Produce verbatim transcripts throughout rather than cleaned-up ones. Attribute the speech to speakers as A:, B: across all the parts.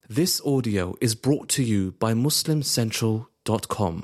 A: This audio is brought to you by Muslim Central dot com.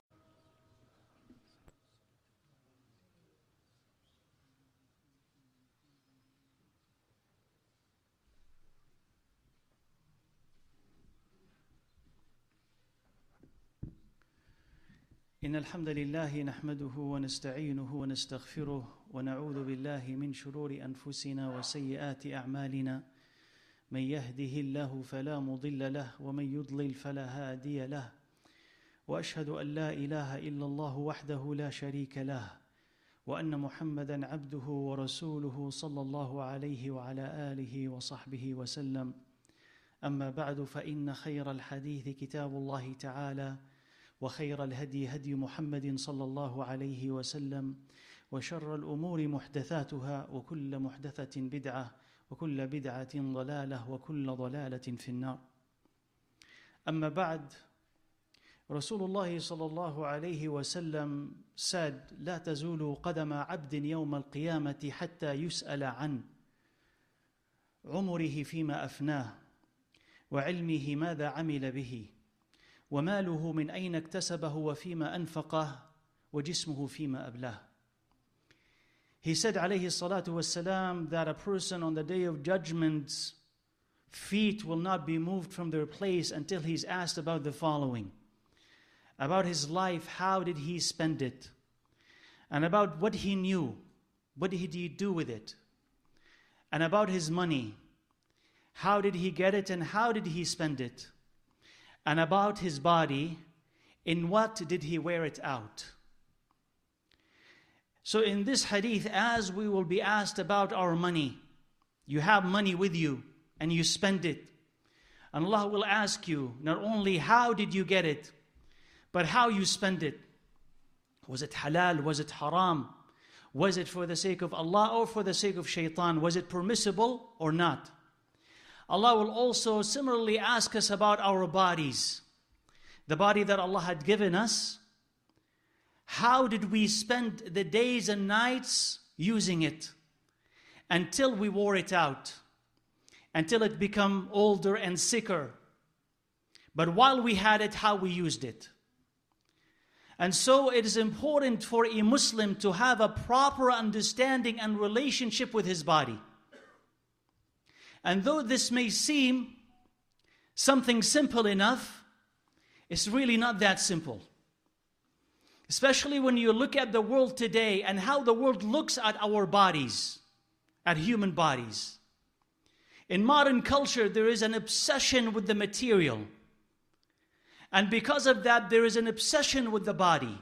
B: إن الحمد لله نحمده ونستعينه ونستغفره ونعوذ بالله من شرور أنفسنا وسيئات أعمالنا من يهده الله فلا مضل له ومن يضلل فلا هادي له وأشهد أن لا إله إلا الله وحده لا شريك له وأن محمدًا عبده ورسوله صلى الله عليه وعلى آله وصحبه وسلم أما بعد فإن خير الحديث كتاب الله تعالى وخير الهدي هدي محمد صلى الله عليه وسلم وشر الأمور محدثاتها وكل محدثة بدعة وكل بدعة ضلالة وكل ضلالة في النار. أما بعد, Rasulullah sallallahu alayhi wa sallam said, لا تزول قدم عبد يوم القيامة حتى يسأل عن عمره فيما أفناه وعلمه ماذا عمل به وماله من أين اكتسبه وفيما أنفقه وجسمه فيما أبلاه. He said, alayhi salatu wassalam, that a person on the day of judgment's feet will not be moved from their place until he's asked about the following: about his life, how did he spend it? And about what he knew, what did he do with it? And about his money, how did he get it and how did he spend it? And about his body, in what did he wear it out? So in this hadith, as we will be asked about our money, you have money with you and you spend it. And Allah will ask you not only how did you get it, but how you spend it. Was it halal? Was it haram? Was it for the sake of Allah or for the sake of shaitan? Was it permissible or not? Allah will also similarly ask us about our bodies. The body that Allah had given us. How did we spend the days and nights using it until we wore it out, until it became older and sicker? But while we had it, how we used it. And so it is important for a Muslim to have a proper understanding and relationship with his body. And though this may seem something simple enough, it's really not that simple. Especially when you look at the world today and how the world looks at our bodies, at human bodies. In modern culture, there is an obsession with the material. And because of that, there is an obsession with the body.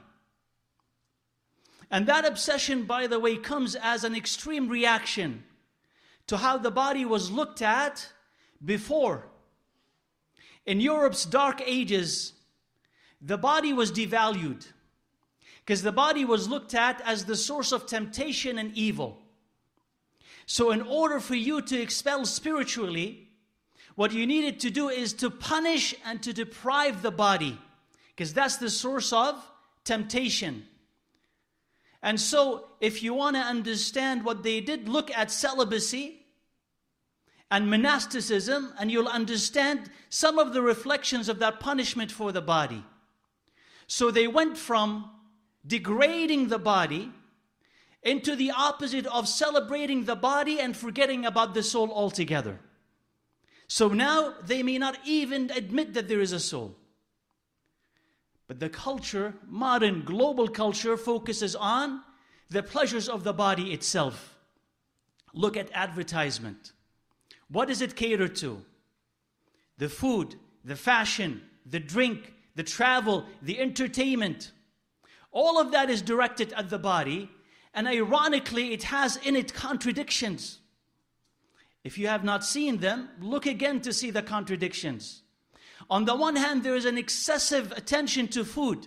B: And that obsession, by the way, comes as an extreme reaction to how the body was looked at before. In Europe's dark ages, the body was devalued because the body was looked at as the source of temptation and evil. So in order for you to expel spiritually, what you needed to do is to punish and to deprive the body, because that's the source of temptation. And so if you want to understand what they did, look at celibacy and monasticism, and you'll understand some of the reflections of that punishment for the body. So they went from degrading the body into the opposite of celebrating the body and forgetting about the soul altogether. So now they may not even admit that there is a soul. But the culture, modern global culture, focuses on the pleasures of the body itself. Look at advertisement. What does it cater to? The food, the fashion, the drink, the travel, the entertainment. All of that is directed at the body, and ironically, it has in it contradictions. If you have not seen them, look again to see the contradictions. On the one hand, there is an excessive attention to food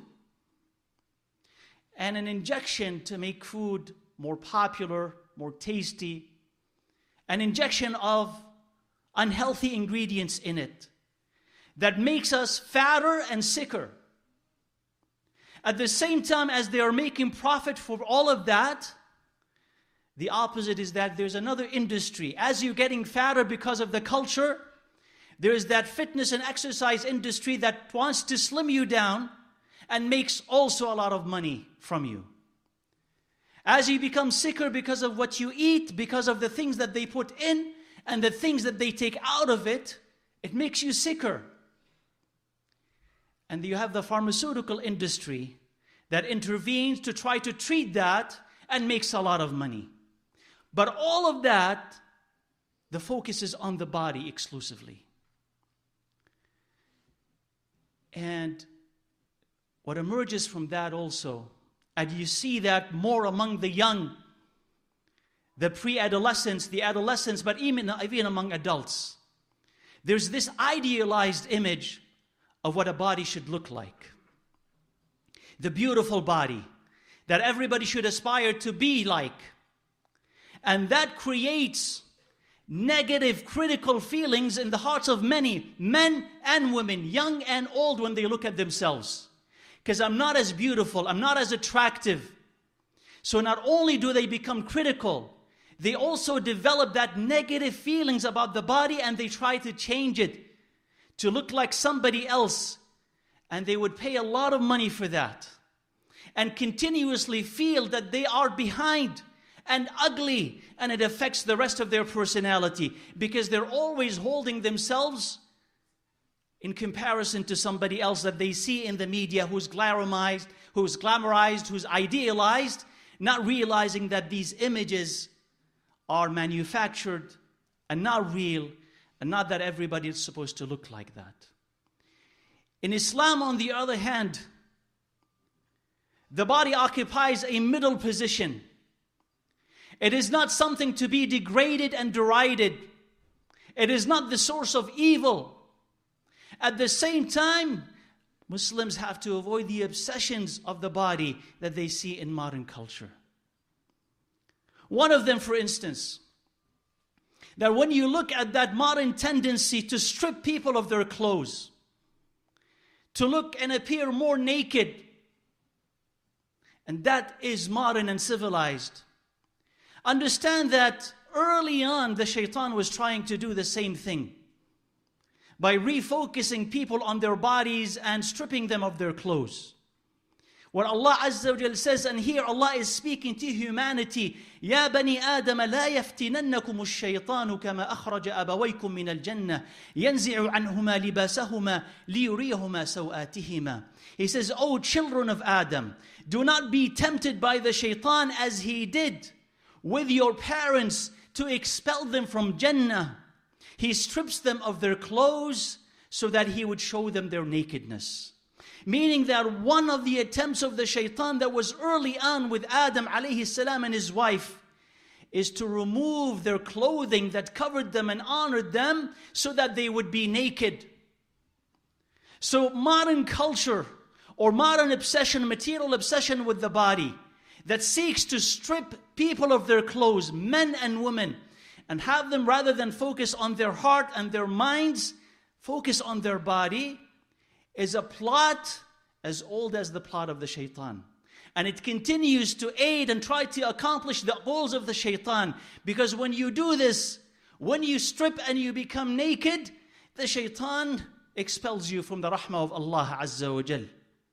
B: and an injection to make food more popular, more tasty, an injection of unhealthy ingredients in it that makes us fatter and sicker. At the same time as they are making profit for all of that, the opposite is that there's another industry. As you're getting fatter because of the culture, There is that fitness and exercise industry that wants to slim you down and makes also a lot of money from you. As you become sicker because of what you eat, because of the things that they put in and the things that they take out of it, it makes you sicker. And you have the pharmaceutical industry that intervenes to try to treat that and makes a lot of money. But all of that, the focus is on the body exclusively. And what emerges from that also, and you see that more among the young, the pre-adolescents, the adolescents, but even, even among adults, there's this idealized image of what a body should look like. The beautiful body that everybody should aspire to be like. And that creates negative, critical feelings in the hearts of many, men and women, young and old, when they look at themselves. Because I'm not as beautiful, I'm not as attractive. So not only do they become critical, they also develop that negative feelings about the body, and they try to change it to look like somebody else. And they would pay a lot of money for that. And continuously feel that they are behind and ugly, and it affects the rest of their personality because they're always holding themselves in comparison to somebody else that they see in the media who's glamorized, who's glamorized, who's idealized, not realizing that these images are manufactured and not real, and not that everybody is supposed to look like that. In Islam, on the other hand, the body occupies a middle position. It is not something to be degraded and derided. It is not the source of evil. At the same time, Muslims have to avoid the obsessions of the body that they see in modern culture. One of them, for instance, that when you look at that modern tendency to strip people of their clothes, to look and appear more naked, and that is modern and civilized. Understand that early on the shaitan was trying to do the same thing by refocusing people on their bodies and stripping them of their clothes. What Allah Azza wa Jal says, and here Allah is speaking to humanity, يَا بَنِي آدَمَ لَا يَفْتِنَنَّكُمُ الشَّيْطَانُ كَمَا أَخْرَجَ أَبَوَيْكُم مِّنَ الْجَنَّةِ يَنْزِعُ عَنْهُمَا لِبَاسَهُمَا لِيُرِيَهُمَا سَوْآتِهِمَا. He says, O children of Adam, do not be tempted by the shaitan as he did with your parents to expel them from Jannah. He strips them of their clothes so that he would show them their nakedness. Meaning that one of the attempts of the shaitan that was early on with Adam alayhi salam and his wife is to remove their clothing that covered them and honored them so that they would be naked. So modern culture or modern obsession, material obsession with the body that seeks to strip people of their clothes, men and women, and have them, rather than focus on their heart and their minds, focus on their body, is a plot as old as the plot of the shaitan. And it continues to aid and try to accomplish the goals of the shaitan. Because when you do this, when you strip and you become naked, the shaitan expels you from the rahmah of Allah Azza wa Jal.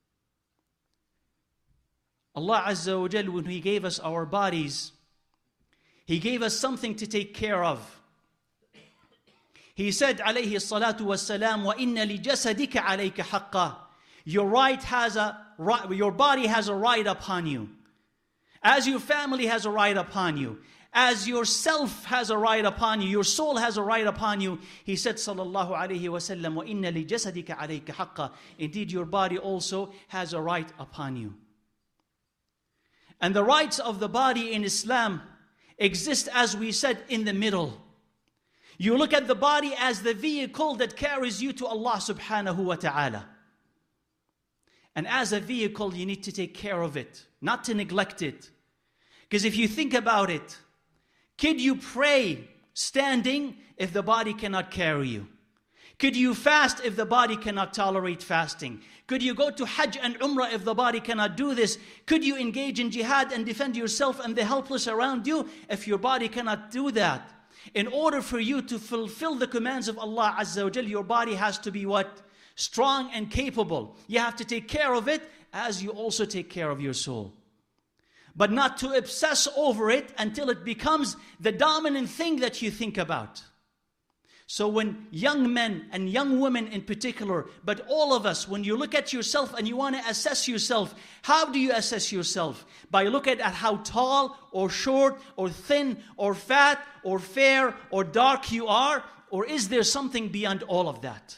B: Allah Azza wa Jal, when He gave us our bodies, He gave us something to take care of. He said, alayhi salatu wassalam, وَإِنَّ لِجَسَدِكَ عَلَيْكَ حَقًّا. Your right has a right, your body has a right upon you. As your family has a right upon you. As yourself has a right upon you. Your soul has a right upon you. He said, sallallahu alayhi wa sallam, وَإِنَّ لِجَسَدِكَ عَلَيْكَ حَقًّا. Indeed, your body also has a right upon you. And the rights of the body in Islam exist, as we said, in the middle. You look at the body as the vehicle that carries you to Allah subhanahu wa ta'ala. And as a vehicle, you need to take care of it, not to neglect it. Because if you think about it, could you pray standing if the body cannot carry you? Could you fast if the body cannot tolerate fasting? Could you go to Hajj and Umrah if the body cannot do this? Could you engage in jihad and defend yourself and the helpless around you if your body cannot do that? In order for you to fulfill the commands of Allah Azza wa Jal, your body has to be what? Strong and capable. You have to take care of it as you also take care of your soul. But not to obsess over it until it becomes the dominant thing that you think about. So when young men and young women in particular, but all of us, when you look at yourself and you want to assess yourself, how do you assess yourself? By looking at how tall or short or thin or fat or fair or dark you are? Or is there something beyond all of that?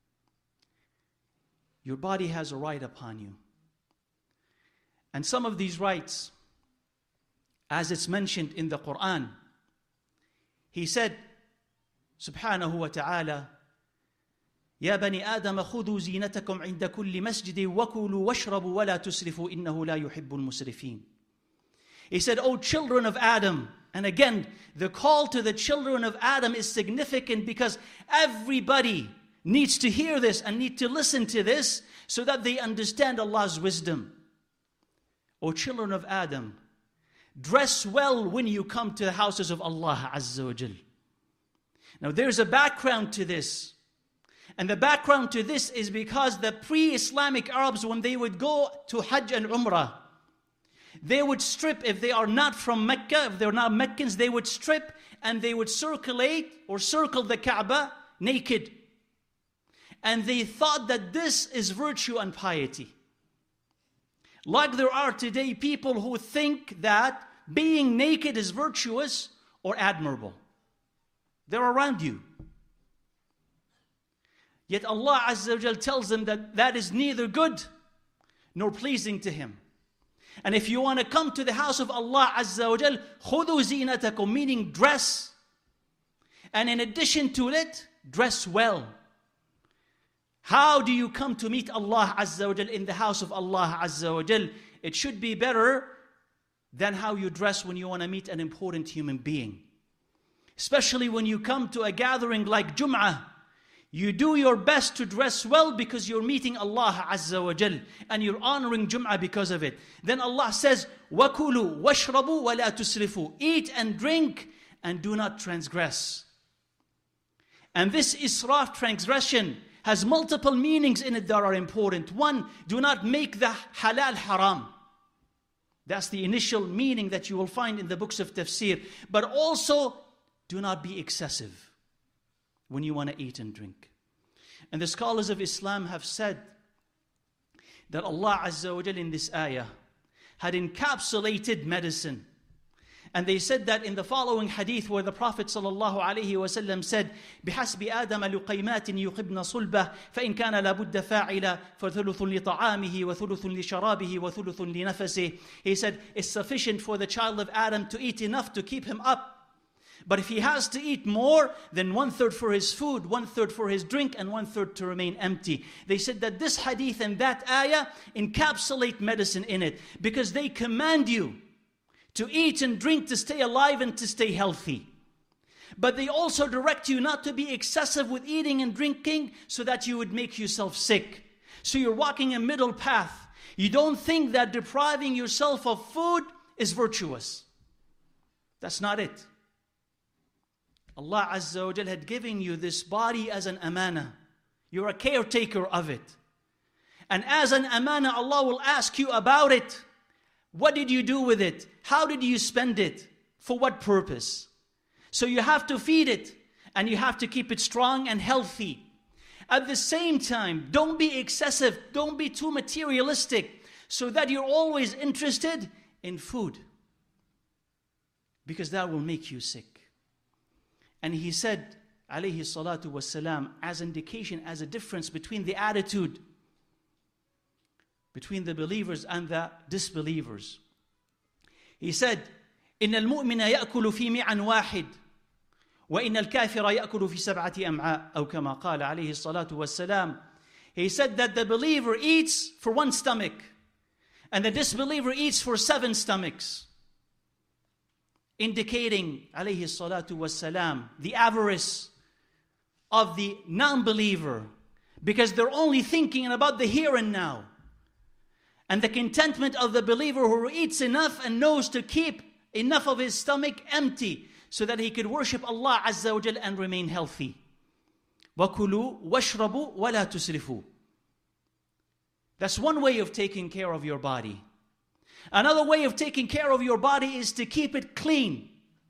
B: Your body has a right upon you. And some of these rights, as it's mentioned in the Quran, He said, Subhanahu wa ta'ala, يا بني آدم خذوا زينتكم عند كل مسجد وكلوا واشربوا ولا تسرفوا إنه لا يحب المسرفين. He said, O children of Adam. And again, the call to the children of Adam is significant because everybody needs to hear this and need to listen to this so that they understand Allah's wisdom. O children of Adam, dress well when you come to the houses of Allah Azza wa Jal. Now there's a background to this. And the background to this is because the pre-Islamic Arabs, when they would go to Hajj and Umrah, they would strip, if they are not from Mecca, if they're not Meccans, they would strip and they would circulate or circle the Kaaba naked. And they thought that this is virtue and piety. Like there are today people who think that being naked is virtuous or admirable. They're around you. Yet Allah Azza wa Jal tells them that that is neither good nor pleasing to Him. And if you want to come to the house of Allah Azza wa Jal, خُذُوا زِينَتَكُمْ, meaning dress. And in addition to it, dress well. How do you come to meet Allah Azza wa Jal in the house of Allah Azza wa Jal? It should be better than how you dress when you want to meet an important human being. Especially when you come to a gathering like Jum'ah. You do your best to dress well because you're meeting Allah Azza wa Jal. And you're honoring Jum'ah because of it. Then Allah says, وَكُلُوا وَاشْرَبُوا وَلَا تُسْرِفُوا. Eat and drink and do not transgress. And this israf, transgression, has multiple meanings in it that are important. One, do not make the halal haram. That's the initial meaning that you will find in the books of tafsir. But also, do not be excessive when you want to eat and drink. And the scholars of Islam have said that Allah Azza wa Jal in this ayah had encapsulated medicine. And they said that in the following hadith where the Prophet sallallahu alaihi wasallam said, بِحَسْبِ آدَمَ لُقَيْمَاتٍ يُقِبْنَ صُلْبَهِ فَإِنْ كَانَ لَابُدَّ فَاعِلًا فَثُلُثٌ لِطَعَامِهِ وَثُلُثٌ لِشَرَابِهِ وَثُلُثٌ لِنَفَسِهِ. He said, it's sufficient for the child of Adam to eat enough to keep him up. But if he has to eat more, then one third for his food, one third for his drink, and one third to remain empty. They said that this hadith and that ayah encapsulate medicine in it because they command you to eat and drink to stay alive and to stay healthy. But they also direct you not to be excessive with eating and drinking so that you would make yourself sick. So you're walking a middle path. You don't think that depriving yourself of food is virtuous. That's not it. Allah Azza wa Jal had given you this body as an amana. You're a caretaker of it. And as an amana, Allah will ask you about it. What did you do with it? How did you spend it? For what purpose? So you have to feed it. And you have to keep it strong and healthy. At the same time, don't be excessive. Don't be too materialistic. So that you're always interested in food. Because that will make you sick. And he said, alayhi salatu wassalam, as indication, as a difference between the attitude between the believers and the disbelievers. He said, إِنَّ الْمُؤْمِنَ يَأْكُلُ فِي مِعًا وَاحِدٍ وَإِنَّ الْكَافِرَ يَأْكُلُ فِي سَبْعَةِ أَمْعَاءٍ أو كما قال عليه الصلاة والسلام. He said that the believer eats for one stomach and the disbeliever eats for seven stomachs. Indicating, alayhi salatu wassalam, the avarice of the non-believer because they're only thinking about the here and now. And the contentment of the believer who eats enough and knows to keep enough of his stomach empty so that he could worship Allah Azza wa Jal and remain healthy. وَكُلُوا وَاشْرَبُوا وَلَا تُسْرِفُوا. That's one way of taking care of your body. Another way of taking care of your body is to keep it clean.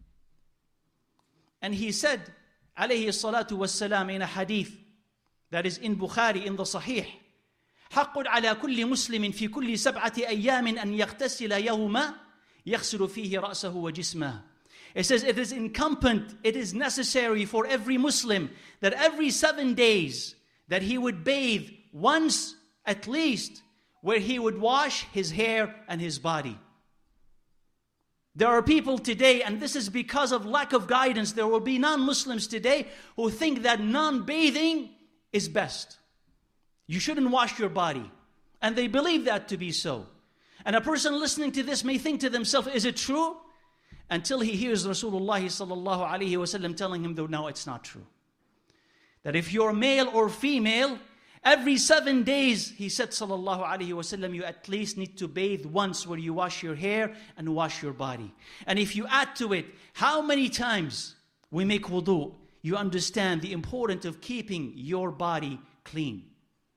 B: And he said, alayhi salatu wassalam, in a hadith that is in Bukhari, in the Sahih, حق على كل مسلم في كل سبعة أيام أن يغتسل يوما يغسل فيه رأسه وجسمه. It says it is incumbent, it is necessary for every Muslim that every seven days that he would bathe once at least, where he would wash his hair and his body. There are people today, and this is because of lack of guidance, there will be non-Muslims today who think that non-bathing is best. You shouldn't wash your body. And they believe that to be so. And a person listening to this may think to themselves, is it true? Until he hears Rasulullah sallallahu alaihi wasallam telling him, though, no, it's not true. That if you're male or female, every seven days, he said sallallahu alaihi wasallam, you at least need to bathe once, where you wash your hair and wash your body. And if you add to it how many times we make wudu, you understand the importance of keeping your body clean.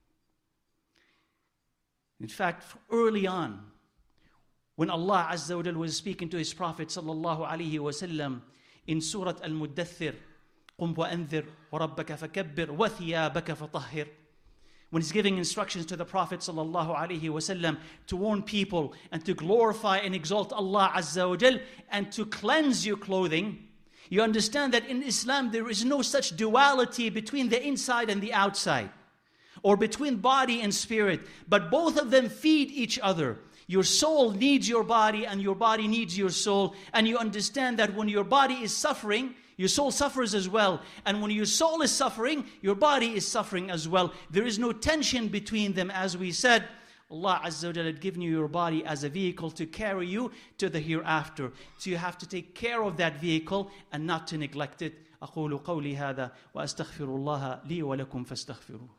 B: In fact, early on, when Allah Azza wa Jal was speaking to His Prophet sallallahu alaihi wasallam in Surah Al-Muddathir, قُمْ وَأَنذِرْ وَرَبَّكَ فَكَبِّرْ وَثِيَابَكَ فَطَهِّرْ. When He's giving instructions to the Prophet sallallahu alaihi wasallam to warn people and to glorify and exalt Allah Azza wa Jal and to cleanse your clothing, you understand that in Islam there is no such duality between the inside and the outside, or between body and spirit, but both of them feed each other. Your soul needs your body and your body needs your soul. And you understand that when your body is suffering, your soul suffers as well. And when your soul is suffering, your body is suffering as well. There is no tension between them. As we said, Allah Azza wa Jalla had given you your body as a vehicle to carry you to the hereafter. So you have to take care of that vehicle and not to neglect it. أقول قولي هذا وأستغفر الله لي ولكم فاستغفروه.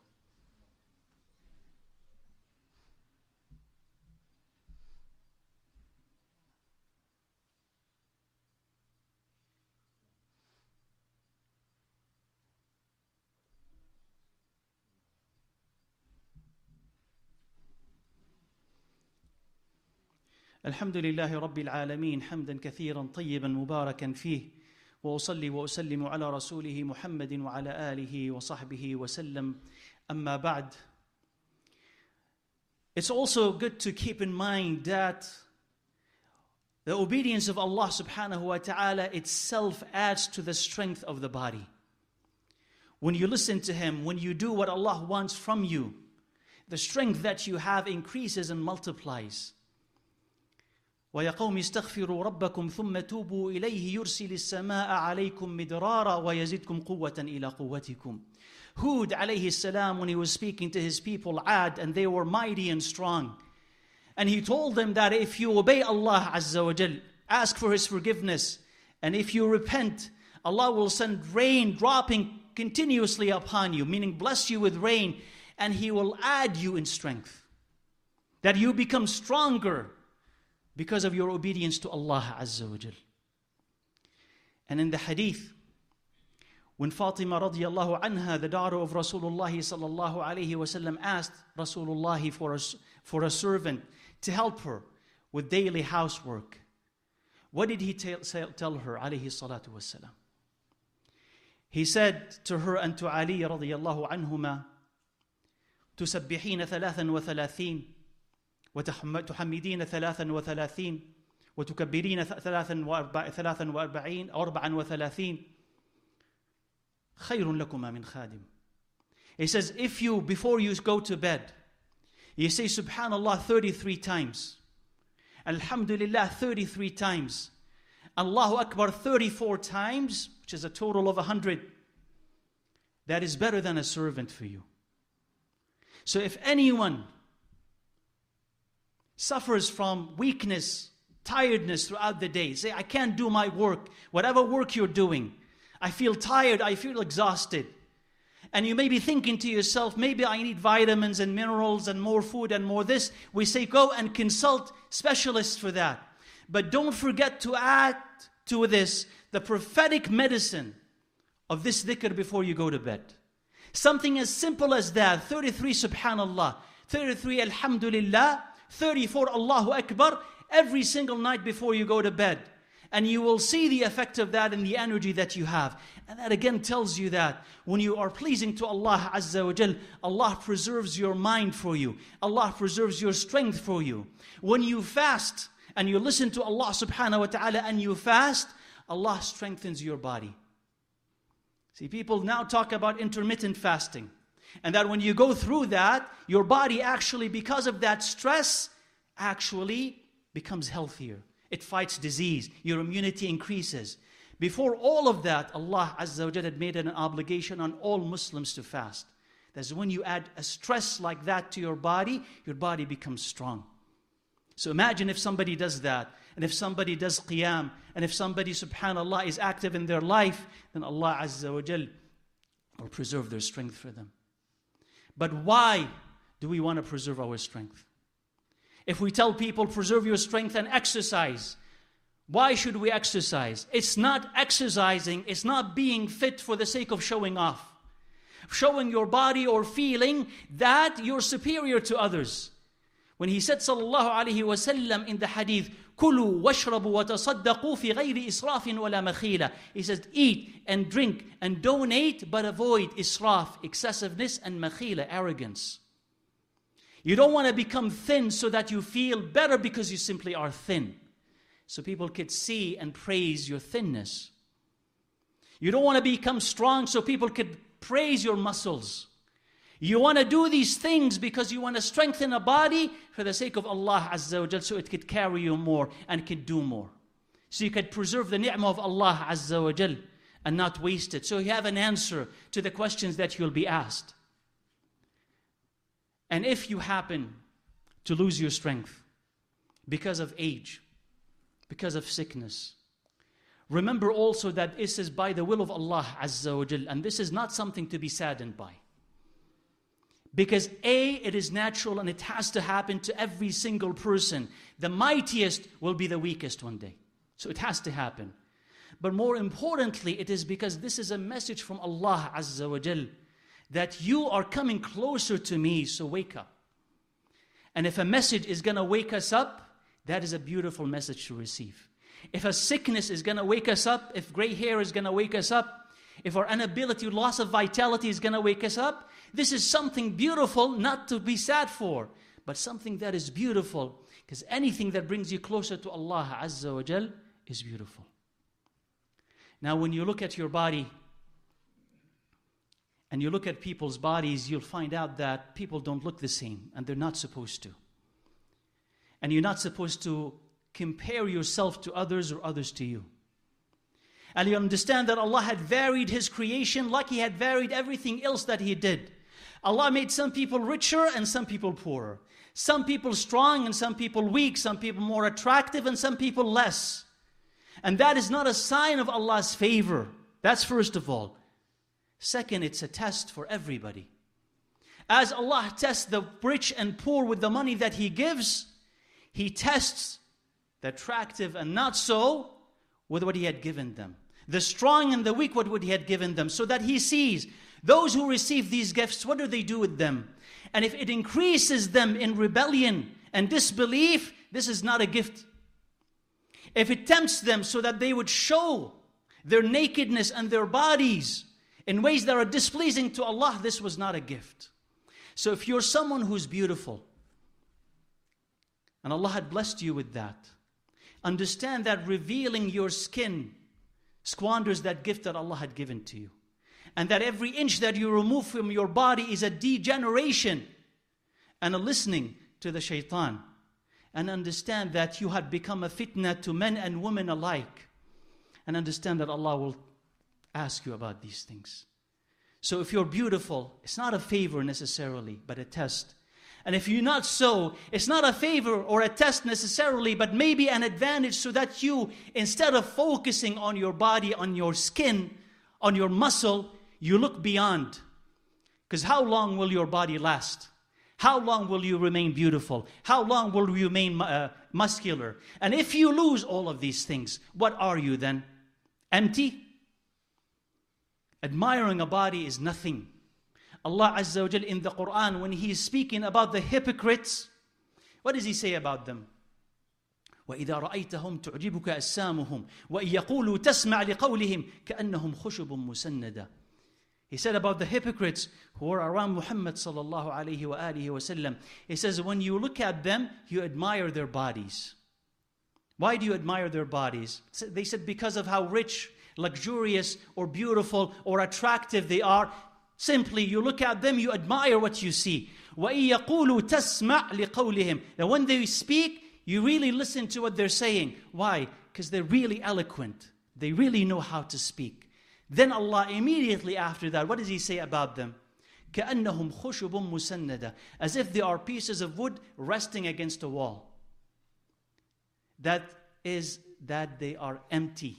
B: الحمد لله رب العالمين حمدا كثيرا طيبا مباركا فيه وأصلي وأسلم على رسوله محمد وعلى آله وصحبه وسلم أما بعد. It's also good to keep in mind that the obedience of Allah subhanahu wa ta'ala itself adds to the strength of the body. When you listen to Him, when you do what Allah wants from you, the strength that you have increases and multiplies. وَيَا قَوْمِ اسْتَغْفِرُوا رَبَّكُمْ ثُمَّ تُوبُوا إِلَيْهِ يُرْسِلِ السَّمَاءَ عَلَيْكُمْ مِدْرَارًا وَيَزِدْكُمْ قُوَّةً إِلَى قُوَّتِكُمْ. Hud alayhi salam, when he was speaking to his people, Ad, and they were mighty and strong. And he told them that if you obey Allah Azza wa Jal, ask for His forgiveness, and if you repent, Allah will send rain dropping continuously upon you, meaning bless you with rain, and He will add you in strength. That you become stronger because of your obedience to Allah Azza wa Jal. And in the hadith, when Fatima radiallahu anha, the daughter of Rasulullah sallallahu alayhi wasallam, asked Rasulullah for a, for a servant to help her with daily housework, what did he tell, tell her alayhi salatu wasalam? He said to her and to Ali radiallahu anhuma, تسبحين ثلاثا وثلاثين وتحمدين ثلاثا وثلاثين وتكبرين ثلاثا وأربعين أربعا وثلاثين خير لكما من خادم. He says, if you, before you go to bed, you say Subhanallah thirty-three times, Alhamdulillah thirty-three times, Allahu Akbar thirty-four times, which is a total of one hundred, that is better than a servant for you. So if anyone suffers from weakness, tiredness throughout the day, say, I can't do my work, whatever work you're doing, I feel tired, I feel exhausted. And you may be thinking to yourself, maybe I need vitamins and minerals and more food and more this. We say, go and consult specialists for that. But don't forget to add to this, the prophetic medicine of this dhikr before you go to bed. Something as simple as that, thirty-three subhanallah, thirty-three alhamdulillah, thirty-four Allahu Akbar, every single night before you go to bed. And you will see the effect of that in the energy that you have. And that again tells you that when you are pleasing to Allah Azza wa Jal, Allah preserves your mind for you. Allah preserves your strength for you. When you fast and you listen to Allah subhanahu wa ta'ala and you fast, Allah strengthens your body. See, people now talk about intermittent fasting. And that when you go through that, your body actually, because of that stress, actually becomes healthier. It fights disease. Your immunity increases. Before all of that, Allah Azza wa Jalla had made an obligation on all Muslims to fast. That's when you add a stress like that to your body, your body becomes strong. So imagine if somebody does that, and if somebody does qiyam, and if somebody, subhanallah, is active in their life, then Allah Azza wa Jalla will preserve their strength for them. But why do we want to preserve our strength? If we tell people, preserve your strength and exercise, why should we exercise? It's not exercising, it's not being fit for the sake of showing off. Showing your body or feeling that you're superior to others. When he said, sallallahu alayhi wa sallam, in the hadith, كُلُوا وَاشْرَبُوا وَتَصَدَّقُوا فِي غَيْرِ إِسْرَافٍ وَلَا مَخِيلَةٍ. He says, eat and drink and donate, but avoid israf, excessiveness, and makhila, arrogance. You don't want to become thin so that you feel better because you simply are thin. So people could see and praise your thinness. You don't want to become strong so people could praise your muscles. You want to do these things because you want to strengthen a body for the sake of Allah Azza wa Jal, so it could carry you more and could do more. So you could preserve the ni'mah of Allah Azza wa Jal and not waste it. So you have an answer to the questions that you'll be asked. And if you happen to lose your strength because of age, because of sickness, remember also that this is by the will of Allah Azza wa Jal, and this is not something to be saddened by. Because A, it is natural and it has to happen to every single person. The mightiest will be the weakest one day. So it has to happen. But more importantly, it is because this is a message from Allah Azza wa Jal, that you are coming closer to me, so wake up. And if a message is going to wake us up, that is a beautiful message to receive. If a sickness is going to wake us up, if gray hair is going to wake us up, if our inability, loss of vitality is going to wake us up, this is something beautiful, not to be sad for, but something that is beautiful, because anything that brings you closer to Allah Azza wa Jal is beautiful. Now when you look at your body, and you look at people's bodies, you'll find out that people don't look the same, and they're not supposed to. And you're not supposed to compare yourself to others or others to you. And you understand that Allah had varied His creation like He had varied everything else that He did. Allah made some people richer and some people poorer. Some people strong and some people weak. Some people more attractive and some people less. And that is not a sign of Allah's favor. That's first of all. Second, it's a test for everybody. As Allah tests the rich and poor with the money that He gives, He tests the attractive and not so with what He had given them. The strong and the weak, what would He had given them, so that He sees those who receive these gifts, what do they do with them? And if it increases them in rebellion and disbelief, this is not a gift. If it tempts them so that they would show their nakedness and their bodies in ways that are displeasing to Allah, this was not a gift. So if you're someone who's beautiful, and Allah had blessed you with that, understand that revealing your skin squanders that gift that Allah had given to you. And that every inch that you remove from your body is a degeneration and a listening to the shaitan. And understand that you had become a fitna to men and women alike. And understand that Allah will ask you about these things. So if you're beautiful, it's not a favor necessarily, but a test. And if you're not so, it's not a favor or a test necessarily, but maybe an advantage, so that you, instead of focusing on your body, on your skin, on your muscle, you look beyond. Because how long will your body last? How long will you remain beautiful? How long will you remain uh, muscular? And if you lose all of these things, what are you then? Empty? Admiring a body is nothing. Allah Azza wa Jal in the Quran, when He is speaking about the hypocrites, what does He say about them? وَإِذَا رَأَيْتَهُمْ تُعْجِبُكَ أَجْسَامُهُمْ وَإِنْ يَقُولُوا تَسْمَعْ لِقَوْلِهِمْ كَأَنَّهُمْ خُشُبٌ مُسَنَّدَةٌ. He said about the hypocrites who are around Muhammad sallallahu alayhi wa alihi wa sallam, He says, when you look at them, you admire their bodies. Why do you admire their bodies? They said because of how rich, luxurious, or beautiful, or attractive they are. Simply, you look at them, you admire what you see. وَإِن يَقُولُوا تَسْمَعْ لِقَوْلِهِمْ. That when they speak, you really listen to what they're saying. Why? Because they're really eloquent. They really know how to speak. Then Allah immediately after that, what does He say about them? كَأَنَّهُمْ خُشُبٌ مُسَنَّدَةٌ. As if they are pieces of wood resting against a wall. That is that they are empty.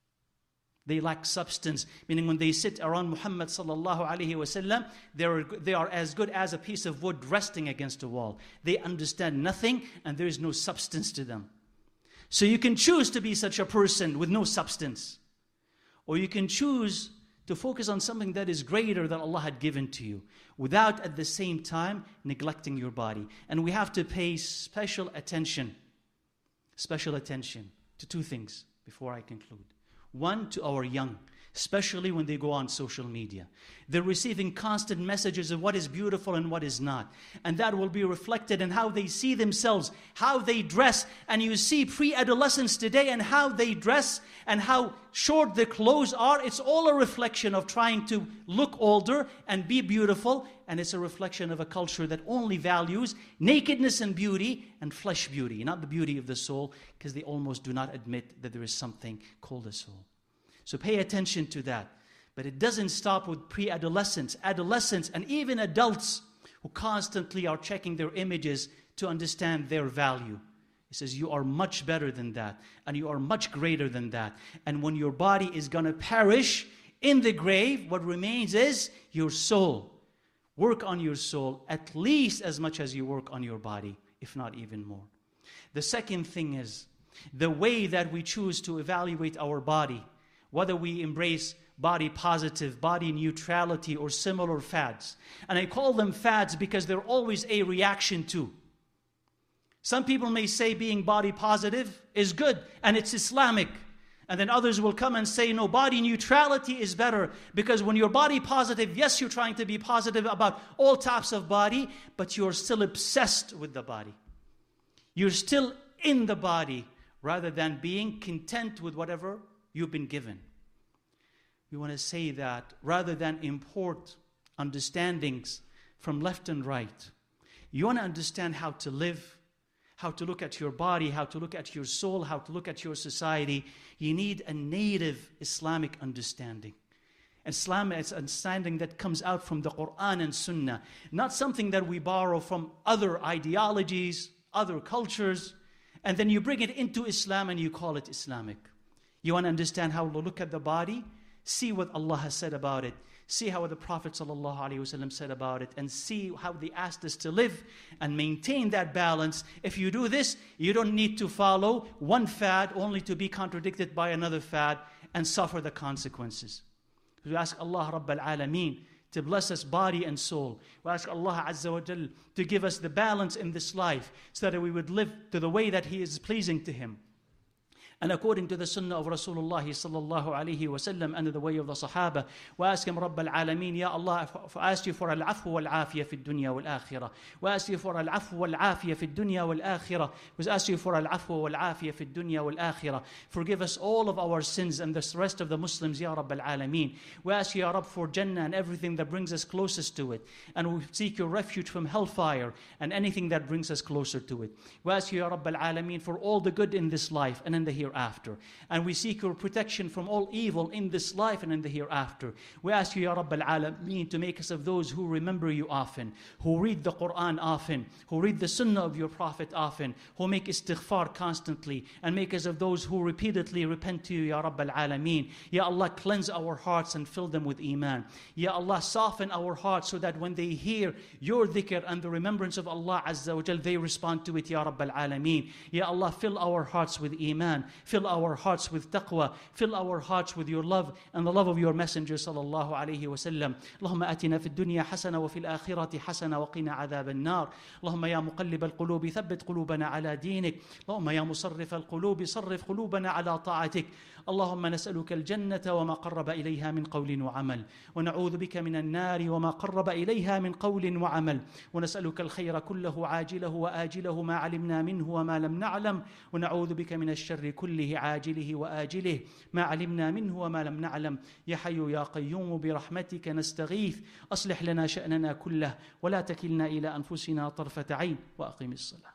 B: They lack substance, meaning when they sit around Muhammad sallallahu alaihi wasallam, they are they are as good as a piece of wood resting against a wall. They understand nothing, and there is no substance to them. So you can choose to be such a person with no substance, or you can choose to focus on something that is greater than Allah had given to you, without at the same time neglecting your body. And we have to pay special attention, special attention to two things before I conclude. One, to our young, especially when they go on social media. They're receiving constant messages of what is beautiful and what is not. And that will be reflected in how they see themselves, how they dress. And you see pre-adolescents today and how they dress and how short their clothes are. It's all a reflection of trying to look older and be beautiful. And it's a reflection of a culture that only values nakedness and beauty and flesh beauty, not the beauty of the soul, because they almost do not admit that there is something called a soul. So pay attention to that. But it doesn't stop with pre-adolescents, adolescents, and even adults who constantly are checking their images to understand their value. He says, you are much better than that, and you are much greater than that. And when your body is going to perish in the grave, what remains is your soul. Work on your soul at least as much as you work on your body, if not even more. The second thing is the way that we choose to evaluate our body, whether we embrace body positive, body neutrality, or similar fads. And I call them fads because they're always a reaction to. Some people may say being body positive is good and it's Islamic. And then others will come and say, no, body neutrality is better, because when you're body positive, yes, you're trying to be positive about all types of body, but you're still obsessed with the body. You're still in the body rather than being content with whatever you've been given. We want to say that rather than import understandings from left and right, you want to understand how to live, how to look at your body, how to look at your soul, how to look at your society. You need a native Islamic understanding. Islamic understanding that comes out from the Quran and Sunnah, not something that we borrow from other ideologies, other cultures, and then you bring it into Islam and you call it Islamic. You want to understand how to look at the body? See what Allah has said about it. See how the Prophet ﷺ said about it, and see how they asked us to live and maintain that balance. If you do this, you don't need to follow one fad only to be contradicted by another fad and suffer the consequences. We ask Allah Rabbal Alameen to bless us body and soul. We ask Allah Azza wa Jal to give us the balance in this life so that we would live to the way that He is pleasing to Him. And according to the sunnah of Rasulullah sallallahu alayhi wa sallam and the way of the Sahaba, we ask Him, Rabb al-Alameen, Ya Allah, I ask you for al-afwa wal-afiyah fi dunya wal-akhirah. We ask you for al-afwa wal-afiyah fi dunya wal-akhirah. We ask you for al-afwa wal-afiyah fi dunya wal-akhirah. Forgive us all of our sins and the rest of the Muslims, Ya Rabb al-Alameen. We ask you, Ya Rabb, for Jannah and everything that brings us closest to it. And we seek your refuge from hellfire and anything that brings us closer to it. We ask you, Ya Rabb al-Alameen, for all the good in this life and in the hereafter. hereafter. And we seek your protection from all evil in this life and in the hereafter. We ask you, Ya Rabb al-Alameen, to make us of those who remember you often, who read the Quran often, who read the Sunnah of your Prophet often, who make istighfar constantly, and make us of those who repeatedly repent to you, Ya Rabb al-Alameen. Ya Allah, cleanse our hearts and fill them with Iman. Ya Allah, soften our hearts so that when they hear your dhikr and the remembrance of Allah Azza wa Jal, they respond to it, Ya Rabb al-Alameen. Ya Allah, fill our hearts with Iman, fill our hearts with taqwa, fill our hearts with your love and the love of your Messenger sallallahu alayhi wa sallam. Allahumma atina fi dunya hasana wa fil akhirati hasana wa qina adhab an-nar. Allahumma ya muqallib al-qulubi thabbit qulubana ala dinik. Allahumma ya musarrif al-qulubi sarrif qulubana ala ta'atik. اللهم نسألك الجنة وما قرب إليها من قول وعمل ونعوذ بك من النار وما قرب إليها من قول وعمل ونسألك الخير كله عاجله وآجله ما علمنا منه وما لم نعلم ونعوذ بك من الشر كله عاجله وآجله ما علمنا منه وما لم نعلم يا حي يا قيوم برحمتك نستغيث أصلح لنا شأننا كله ولا تكلنا إلى أنفسنا طرفة عين وأقم الصلاة.